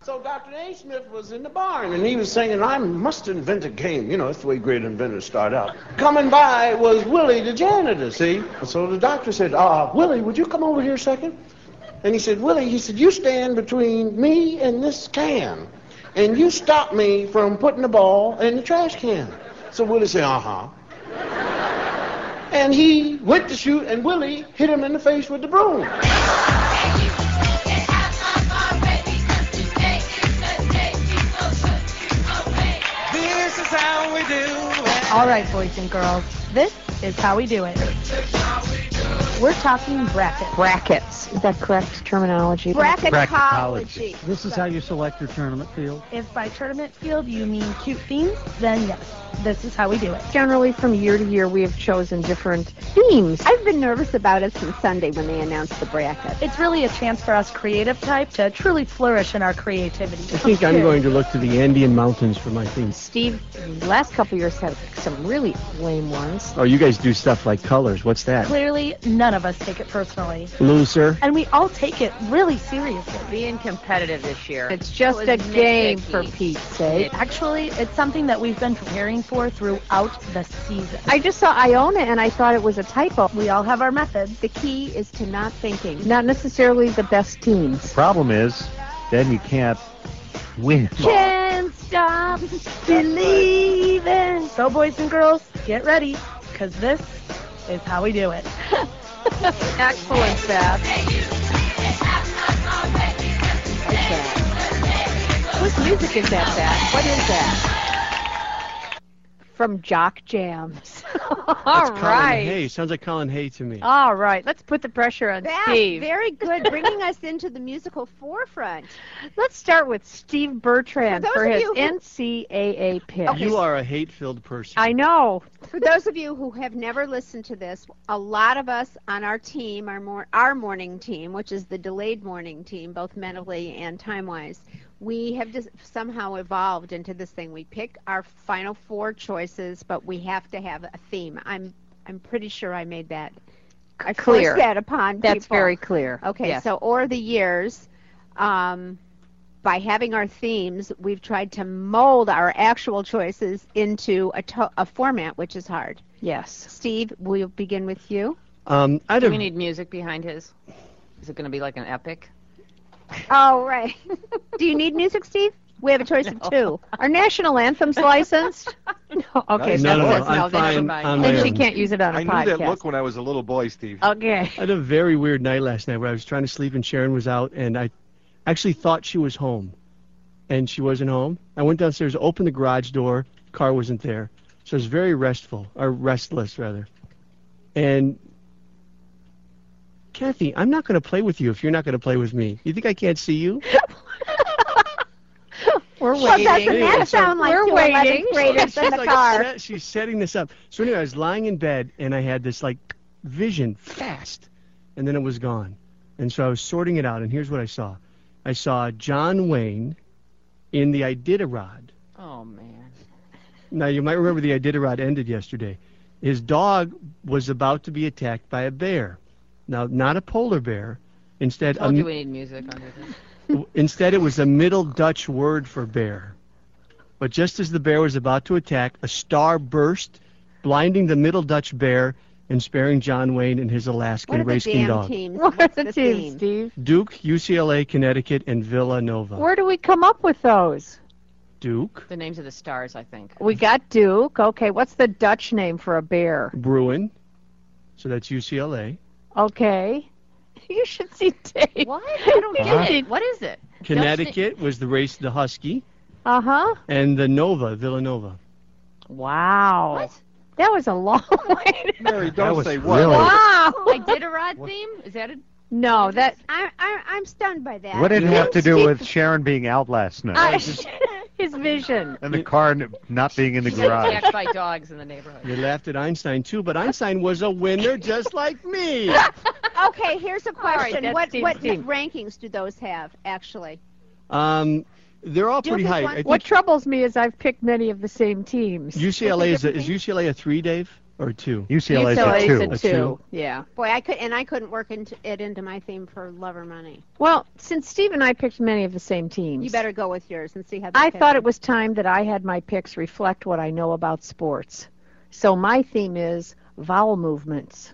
So Dr. Naismith was in the barn, and he was saying, I must invent a game. You know, that's the way great inventors start out. Coming by was Willie, the janitor, see? So the doctor said, Willie, would you come over here a second? And he said, Willie, he said, you stand between me and this can, and you stop me from putting the ball in the trash can. So Willie said, uh-huh. And he went to shoot, and Willie hit him in the face with the broom. How we do it. All right, boys and girls, this is how we do it. We're talking brackets. Brackets. Is that correct terminology? Bracketology. This is how you select your tournament field? If by tournament field you mean cute themes, then yes, this is how we do it. Generally, from year to year, we have chosen different themes. I've been nervous about it since Sunday when they announced the bracket. It's really a chance for us creative type to truly flourish in our creativity. I think I'm going to look to the Andean mountains for my theme. Steve, the last couple of years had some really lame ones. Oh, you guys do stuff like colors. What's that? Clearly, none of us take it personally. Loser. And we all take it really seriously. Being competitive this year. It's just a game, for Pete's sake. Actually, it's something that we've been preparing for throughout the season. I just saw Iona and I thought it was a typo. We all have our methods. The key is to not thinking. Not necessarily the best teams. Problem is, then you can't win. Can't stop believing. So, boys and girls, get ready, because this is how we do it. Excellent, Beth. Whose music is that, Beth? What is that? From Jock Jams. All That's right. Colin Hay. Sounds like Colin Hay to me. All right. Let's put the pressure on Steve. Very good, bringing us into the musical forefront. Let's start with Steve Bertrand for his you who- NCAA pick. You are a hate-filled person. I know. For those of you who have never listened to this, a lot of us on our team, our morning team, which is the delayed morning team, both mentally and time-wise, we have just somehow evolved into this thing. We pick our final four choices, but we have to have a theme. I'm pretty sure I made that Clear. forced that upon That's people. very clear. Okay, Yes. so over the years, by having our themes, we've tried to mold our actual choices into a format, which is hard. Yes. Steve, we'll begin with you. Do we need music behind his? Is it going to be like an epic? Oh, right. Do you need music, Steve? We have a choice of two. Our national anthem's licensed? No. Okay. No, so I'm fine. On my then she own. can't use it on a I podcast. knew that look when I was a little boy, Steve. Okay. I had a very weird night last night where I was trying to sleep and Sharon was out, and I actually thought she was home, and she wasn't home. I went downstairs, opened the garage door, car wasn't there, so I was very restless rather. And Kathy, I'm not going to play with you if you're not going to play with me. You think I can't see you? We're Well, waiting. doesn't that sound like We're two waiting. 11th graders in the car? She's setting this up. So anyway, I was lying in bed, and I had this, like, vision fast, and then it was gone. And so I was sorting it out, and here's what I saw. I saw John Wayne in the Iditarod. Oh, man. Now, you might remember the Iditarod ended yesterday. His dog was about to be attacked by a bear. Now, not a polar bear. Instead, Told you we need music under this. Instead, it was a Middle Dutch word for bear. But just as the bear was about to attack, a star burst, blinding the Middle Dutch bear and sparing John Wayne and his What Alaskan are the race-king damn dog. teams? What are What's the the teams, theme? Steve? Duke, UCLA, Connecticut, and Villanova. Where do we come up with those? Duke, The names of the stars, I think. We got Duke. Okay, what's the Dutch name for a bear? Bruin, so that's UCLA. Okay. You should see Dave. What? I don't get it. What is it? Connecticut was the race, the Husky, Uh-huh. and the Nova, Villanova. Wow. What? That was a long way. Mary, That don't was say what. really- Wow. Iditarod theme? Is that a... No, that I'm stunned by that. What did it have to do with Sharon being out last night? his vision. And the car not being in the garage? Attacked by dogs in the neighborhood. You laughed at Einstein, too, but Einstein was a winner just like me. Okay, here's a question. that's what Steve's team. rankings do those have, actually? They're all pretty Duke is high. one. I think What troubles me is I've picked many of the same teams. UCLA is different UCLA a 3, Dave? or a 2? UCLA's UCLA's a 2. a A 2. two. Yeah. Boy, I couldn't work it into my theme for love or money. Well, since Steve and I picked many of the same teams, You better go with yours and see how. I thought it was time that I had my picks reflect what I know about sports. So my theme is vowel movements.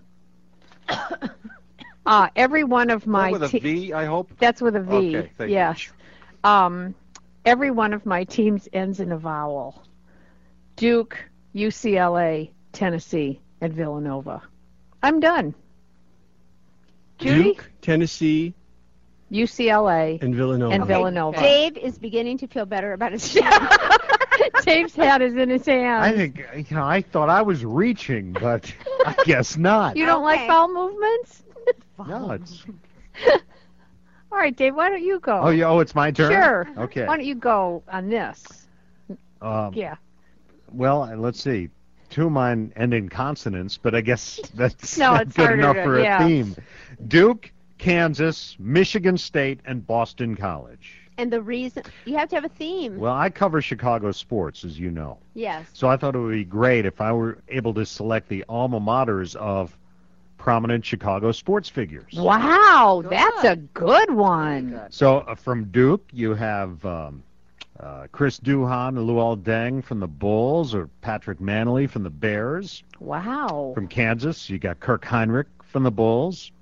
Every one of my with a V, I hope. That's with a V. Okay, thank you. yes. Every one of my teams ends in a vowel. Duke, UCLA, Tennessee, and Villanova. I'm done. Judy? Duke, Tennessee, UCLA, and Villanova. and Villanova. Dave is beginning to feel better about his team. Dave's hat is in his hand. I think, I thought I was reaching, but I guess not. You don't like Okay. vowel movements? No, it's... All right, Dave, why don't you go? Oh, it's my turn? Sure. Okay. Why don't you go on this? Um, Yeah. Well, let's see. 2 of mine end in consonants, but I guess that's No, not it's good harder enough to- for a yeah. theme. Duke, Kansas, Michigan State, and Boston College. And the reason you have to have a theme. Well, I cover Chicago sports, as you know. Yes. So I thought it would be great if I were able to select the alma maters of prominent Chicago sports figures. Wow, that's a good one. So from Duke, you have Chris Duhon and Luol Deng from the Bulls, or Patrick Manley from the Bears. Wow. From Kansas, you got Kirk Heinrich from the Bulls.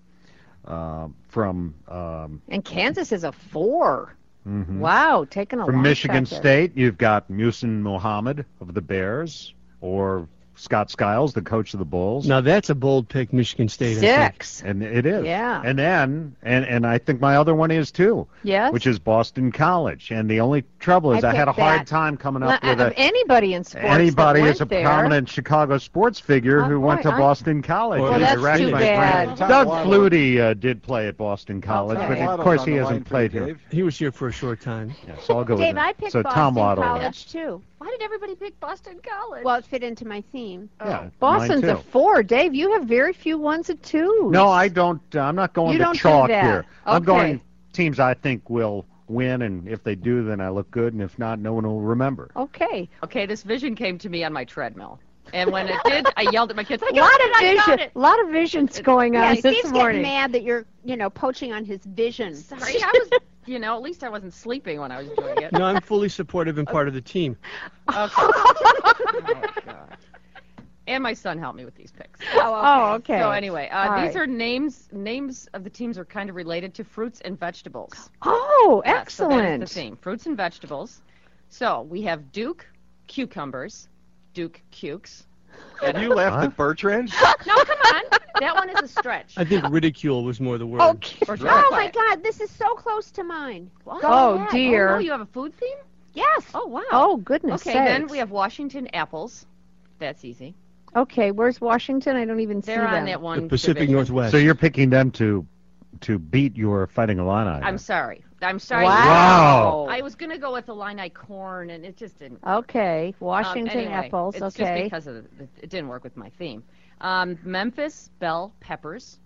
And Kansas is a 4. Mhm. Wow, taking a From long Michigan shot there. State, you've got Muhsin Muhammad of the Bears, or Scott Skiles, the coach of the Bulls. Now that's a bold pick, Michigan State. I think. 6. And it is. Yeah. And then, and I think my other one is too, Yes. which is Boston College. And the only trouble is I had a picked hard that. time coming up with Of a anybody in sports anybody that as a went there. prominent Chicago sports figure Oh, who went boy, to Boston College. Well, He that's directed too by bad. Brandon. Doug Flutie did play at Boston College, Okay. but Tom of course Waddle's he on the hasn't line for played you, here. Dave. He was here for a short time. Yeah, so I'll go Dave, with I it. picked So Boston Tom Waddle. College too. Why did everybody pick Boston College? Well, it fit into my theme. Yeah, Boston's mine a too. 4. Dave, you have very few ones at 2. No, I don't. I'm not going You to don't do chalk that. here. I'm Okay. going teams I think will win, and if they do, then I look good, and if not, no one will remember. Okay. Okay, this vision came to me on my treadmill. And when it did, I yelled at my kids, I A got lot it, of I got vision. it. A lot of visions going on Yeah, this Steve's morning. getting mad that you're, poaching on his vision. Sorry, I was, at least I wasn't sleeping when I was doing it. No, I'm fully supportive and part of the team. Okay. Oh, God. And my son helped me with these picks. Oh, okay. So anyway, All these right. are names of the teams are kind of related to fruits and vegetables. Oh, Yeah, so excellent. that is the theme, fruits and vegetables. So we have Duke cucumbers, Duke cukes. And you laughed at Bertrand? No, come on. That one is a stretch. I think ridicule was more the word. Okay. For sure. Oh my God, this is so close to mine. What? Go Oh, ahead. dear. Oh, no, you have a food theme? Yes. Oh, wow. Oh, goodness Okay, sakes. then we have Washington apples. That's easy. Okay, where's Washington? I don't even see They're them. on that one The Pacific division. Northwest. So you're picking them to beat your Fighting Illini. I'm sorry. I'm sorry. Wow. I was going to go with Illini corn, and it just didn't. Okay, Washington Anyway, apples. It's Okay. just because of it didn't work with my theme. Memphis bell peppers.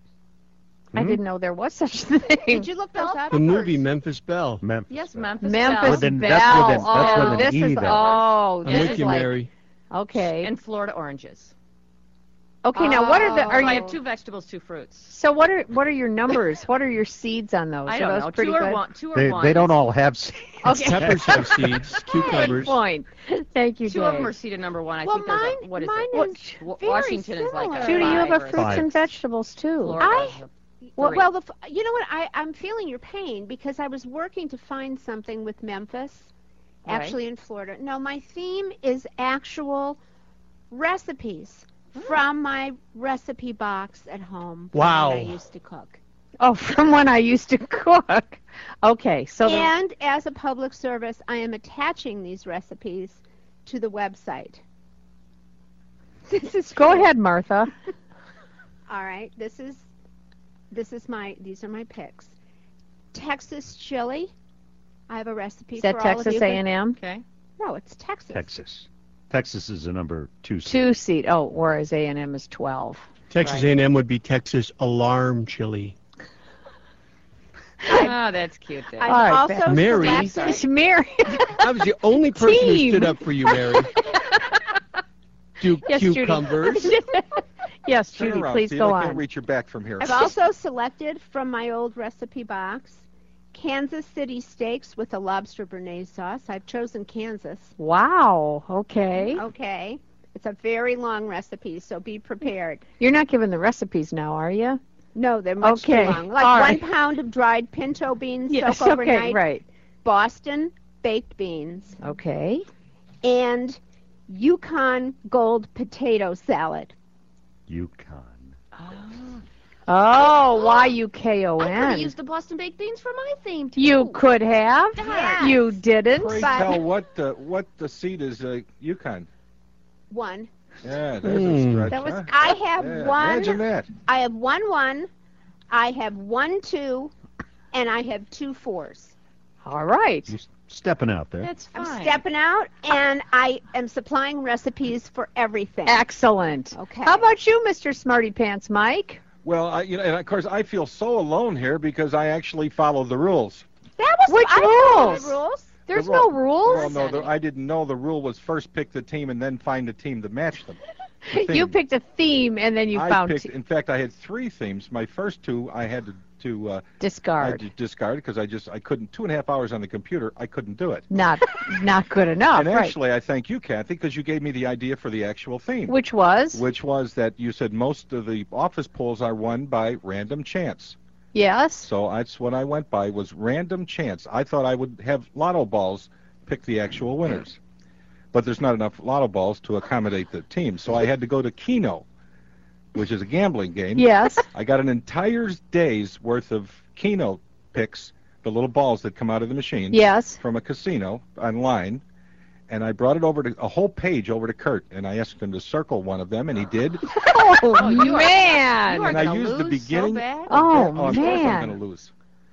I didn't know there was such a thing. Did you look those up? the movie Memphis Belle. Memphis. Yes, Memphis. Memphis bell. With an- Belle. that's with an- oh, that's with an this E is there. oh, I'm this with is you, like Mary. okay. And Florida oranges. Okay, now what are the Oh. are So I you have 2 vegetables, 2 fruits. so what are your numbers? What are your seeds on those? I are don't those know. pretty 2 or good? 1. 2 or They 1. they don't all have seeds. Okay. Peppers have seeds. Cucumbers. Good point. Thank you, 2 Dave. of them are seeded number 1. I Well, think there's mine, a, what is mine it? is Wa- very Washington is like a similar. Judy, you have a 5 or fruits Five. and vegetables too. Florida is a Well, 3. you know what? I'm feeling your pain because I was working to find something with Memphis, Right. actually in Florida. No, my theme is actual recipes from my recipe box at home. from Wow. when I used to cook. Oh, from when I used to cook. Okay, so the- And as a public service, I am attaching these recipes to the website. This is go great. ahead, Martha. All right, these are my picks. Texas chili. I have a recipe Is that for all of Texas you. A&M? Okay. No, it's Texas. Texas. Texas is the number 2 seed. 2 seed. Oh, whereas A&M is 12. Texas A&M would be Texas alarm chili. Oh, that's cute. Dave. I'm All right, also Mary. selecting- Mary. I was the only person who Team. stood up for you, Mary. Duke Yes, Judy. cucumbers. Yes, Turn Judy, around, please Steve. go I can't on. reach your back from here. I've also selected from my old recipe box Kansas City steaks with a lobster béarnaise sauce. I've chosen Kansas. Wow. Okay. Okay. It's a very long recipe, so be prepared. You're not giving the recipes now, are you? No, they're much Okay. too long. Like All 1 right. pound of dried pinto beans Yes. soak overnight. Okay. Right. Boston baked beans. Okay. And Yukon Gold potato salad. Yukon. Oh, I could Y-U-K-O-N. have used the Boston baked beans for my theme too. You could have. Yes. You didn't. Pray But- tell, what the seed is Yukon? One. Yeah, there's a stretch. That was. huh? I have Yeah, one. Imagine that. I have 1-1. I have 1-2, and I have 2 4s. All right. You're stepping out there. That's fine. I'm stepping out, and I am supplying recipes for everything. Excellent. Okay. How about you, Mr. Smarty Pants Mike? Well, and of course I feel so alone here because I actually follow the rules. That was Which I followed rules? the rules. There's The no rule- rules. Well, no, I didn't know the rule was first pick the team and then find a team to match them. The You theme. picked a theme and then you I found picked. In fact, I had 3 themes. My first 2 I had to I discard. had to discard because I couldn't 2.5 hours on the computer. I couldn't do it. Not good enough. And right. actually, I thank you, Kathy, because you gave me the idea for the actual theme, Which was? which was that you said most of the office polls are won by random chance. Yes. So that's what I went by was random chance. I thought I would have lotto balls pick the actual winners, but there's not enough lotto balls to accommodate the team. So I had to go to Keno, which is a gambling game. Yes. I got an entire day's worth of Keno picks, the little balls that come out of the machine, Yes. from a casino online, and I brought it over to a whole page over to Kurt, and I asked him to circle one of them, and he did. Oh, you are- man. You are And I gonna used the lose beginning- So bad. Oh, of course man. I'm going to lose.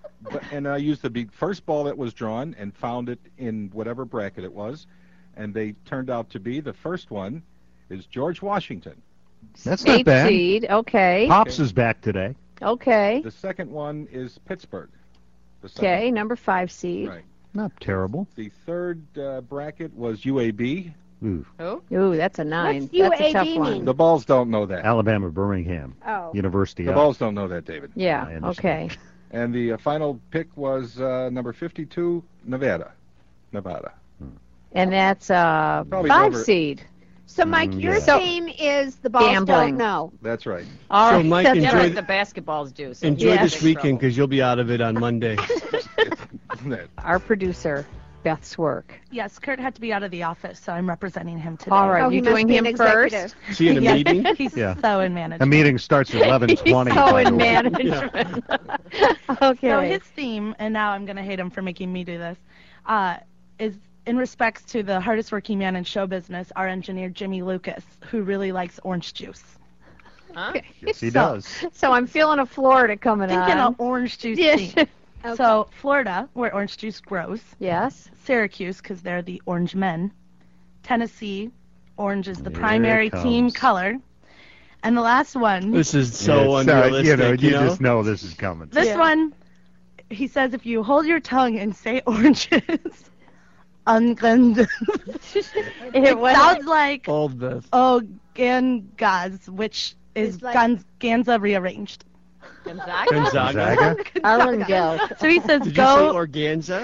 And I used the first ball that was drawn and found it in whatever bracket it was, and they turned out to be the first one is George Washington. That's not 8 bad. seed. Okay. Pops is back today. Okay. The second one is Pittsburgh. The second- Okay. Number 5 seed. Right. Not terrible. The third bracket was UAB. Ooh. Ooh, that's a 9. What's That's a UAB tough one. mean? The balls don't know that. Alabama, Birmingham, Oh. University The of. balls don't know that, David. I Yeah. understand. Okay. And the final pick was number 52, Nevada. And that's Probably 5 over- seed. So, Mike, your yeah. theme is the balls Gambling. don't know. That's right. All So, right. Mike, that's enjoy Yeah, right. like the basketballs do. So Enjoy Yes. this weekend because you'll be out of it on Monday. Our producer, Beth's work. Yes, Kurt had to be out of the office, so I'm representing him today. All right. Oh, you he must doing be an him first? executive. Is he in a Yes, meeting? He's Yeah. so in management. The meeting starts at 11:20. He's so by the in way. management. Okay. So his theme, and now I'm going to hate him for making me do this, is in respects to the hardest working man in show business, our engineer Jimmy Lucas, who really likes orange juice. Huh? Yes, he So- does. So I'm feeling a Florida coming Thinking on. of orange juice Yes. theme. Okay. So Florida, where orange juice grows. Yes. Syracuse, because they're the orange men. Tennessee, orange is the Here primary it team comes. color. And the last one, This is so It's, unrealistic. you just know this is coming. this Yeah. one, he says if you hold your tongue and say oranges, it was- sounds like Old Beth. Gangaz, which is It's like- Ganza rearranged. Gonzaga? Gonzaga. Gonzaga? So he says Did you say go organza?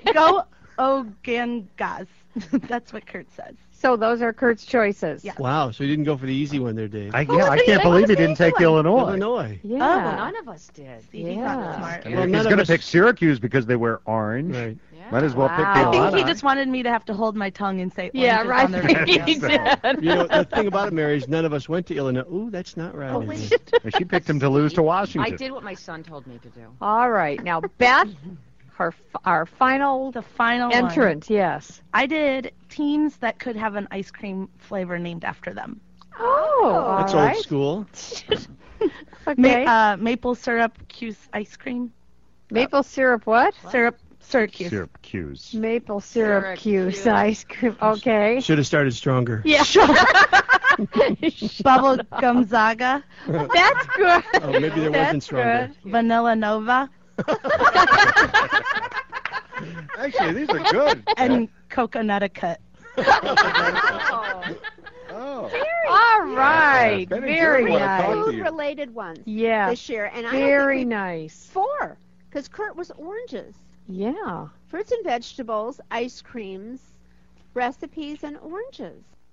Gangaz. That's what Kurt says. So those are Kurt's choices. Yeah. Wow, so you didn't go for the easy one there, Dave. I can't believe he didn't take Illinois. Illinois. Yeah. Oh. None of us did. See, he's not Yeah. smart. And Well, if none he's of going to us- pick Syracuse because they wear orange, Right. Yeah. might as well pick the Wow. I think he Illini. just wanted me to have to hold my tongue and say Yeah, oranges right. on the radio. He did. You know, the thing about it, Mary, is none of us went to Illinois. Ooh, that's not right. Oh, is wait. it? And she picked him to lose to I Washington. did what my son told me to do. All right. Now, Beth, our final The final one. entrant. Yes. I did teams that could have an ice cream flavor named after them. Oh, That's all old right. school. Okay. Maple syrup Cuse ice cream. Maple syrup what? Syracuse. Syracuse. Maple syrup Syracuse. cuse ice cream. Okay. Should have started stronger. Yeah. Bubble Gonzaga. That's good. Oh, maybe there wasn't That's stronger. good. Vanilla Nova. Actually, these are good. And Coconuticut. Oh. Very All right. Ben and Very Jerry wanna talk nice. to you. Food-related ones Yeah. this year, and I Very don't think nice. 4, because Kurt was oranges, Yeah. fruits and vegetables, ice creams, recipes, and oranges.